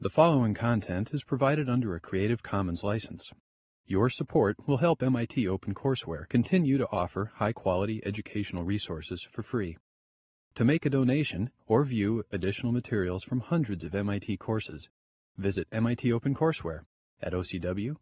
The following content is provided under a Creative Commons license. Your support will help MIT OpenCourseware continue to offer high-quality educational resources for free. To make a donation or view additional materials from hundreds of MIT courses, visit MIT OpenCourseware at ocw.mit.edu.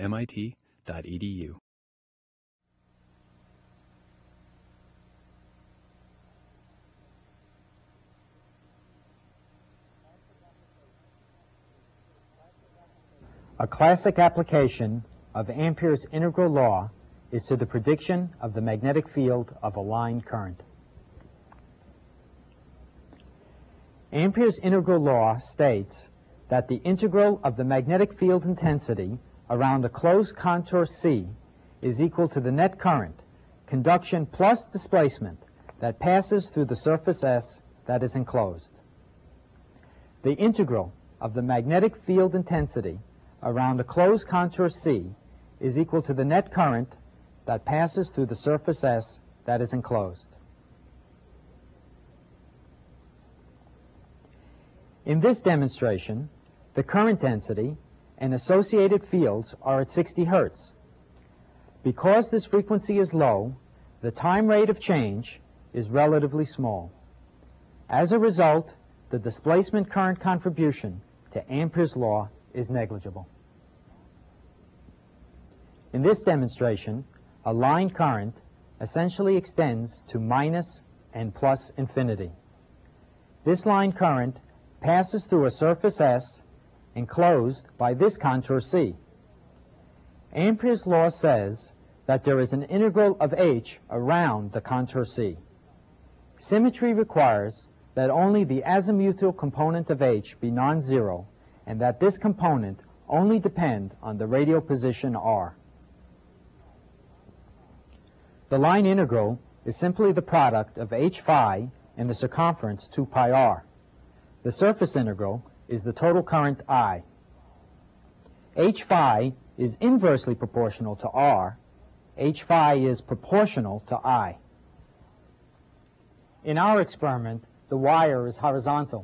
A classic application of Ampere's integral law is to the prediction of the magnetic field of a line current. Ampere's integral law states that the integral of the magnetic field intensity around a closed contour C is equal to the net current, conduction plus displacement, that passes through the surface S that is enclosed. The integral of the magnetic field intensity around a closed contour C is equal to the net current that passes through the surface S that is enclosed. In this demonstration, the current density and associated fields are at 60 Hertz. Because this frequency is low, the time rate of change is relatively small. As a result, the displacement current contribution to Ampere's law is negligible. In this demonstration, a line current essentially extends to minus and plus infinity. This line current passes through a surface S enclosed by this contour C. Ampere's law says that there is an integral of H around the contour C. Symmetry requires that only the azimuthal component of H be non-zero, and that this component only depend on the radial position r. The line integral is simply the product of h phi and the circumference 2 pi r. The surface integral is the total current I. H phi is inversely proportional to r. H phi is proportional to I. In our experiment, the wire is horizontal.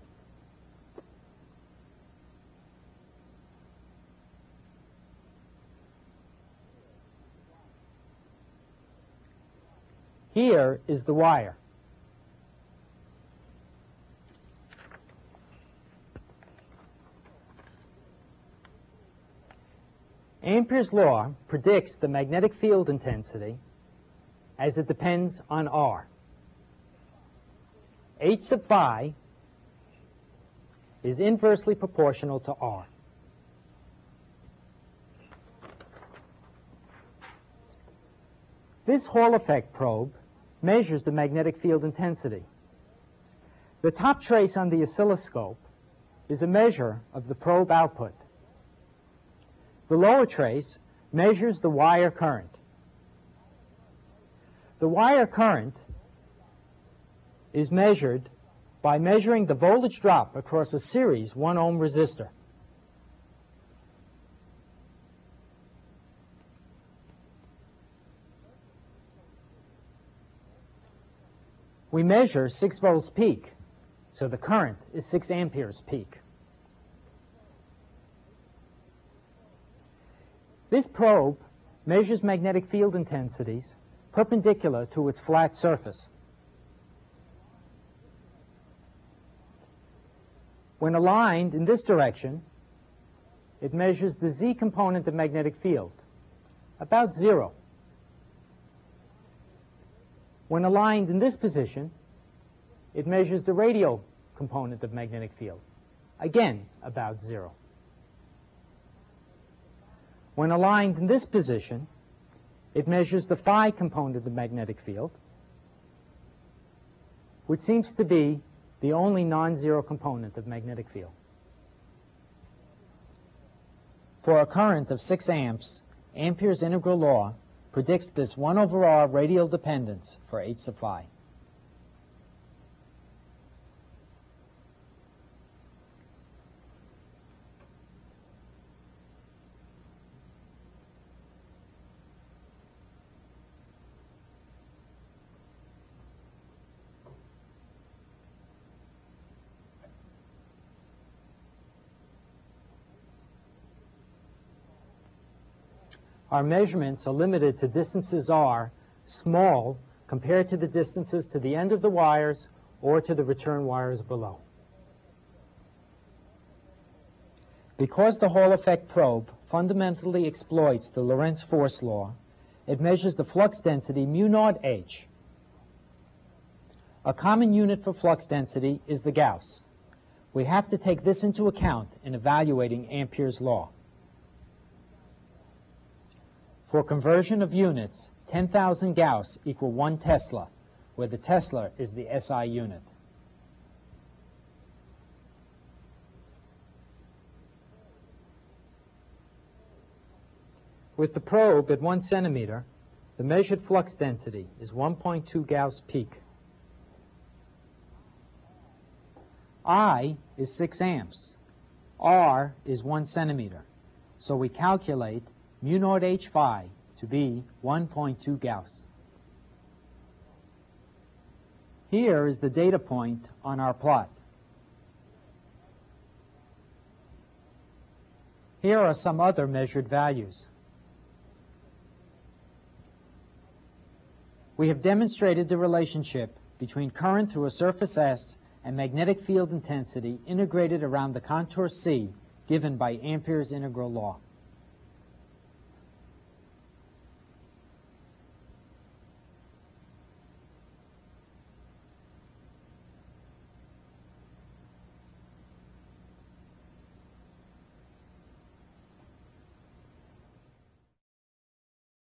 Here is the wire. Ampere's law predicts the magnetic field intensity as it depends on R. H sub phi is inversely proportional to R. This Hall effect probe measures the magnetic field intensity. The top trace on the oscilloscope is a measure of the probe output. The lower trace measures the wire current. The wire current is measured by measuring the voltage drop across a series 1 ohm resistor. We measure 6 volts peak, so the current is 6 amperes peak. This probe measures magnetic field intensities perpendicular to its flat surface. When aligned in this direction, it measures the Z component of magnetic field, about 0. When aligned in this position, it measures the radial component of magnetic field, again about 0. When aligned in this position, it measures the phi component of the magnetic field, which seems to be the only non-zero component of magnetic field. For a current of 6 amps, Ampere's integral law predicts this 1 over r radial dependence for h sub phi. Our measurements are limited to distances r, small, compared to the distances to the end of the wires or to the return wires below. Because the Hall effect probe fundamentally exploits the Lorentz force law, it measures the flux density mu naught h. A common unit for flux density is the Gauss. We have to take this into account in evaluating Ampere's law. For conversion of units, 10,000 Gauss equal 1 Tesla, where the Tesla is the SI unit. With the probe at 1 centimeter, the measured flux density is 1.2 Gauss peak. I is 6 amps. R is 1 centimeter. So we calculate mu naught h phi to be 1.2 Gauss. Here is the data point on our plot. Here are some other measured values. We have demonstrated the relationship between current through a surface S and magnetic field intensity integrated around the contour C given by Ampere's integral law.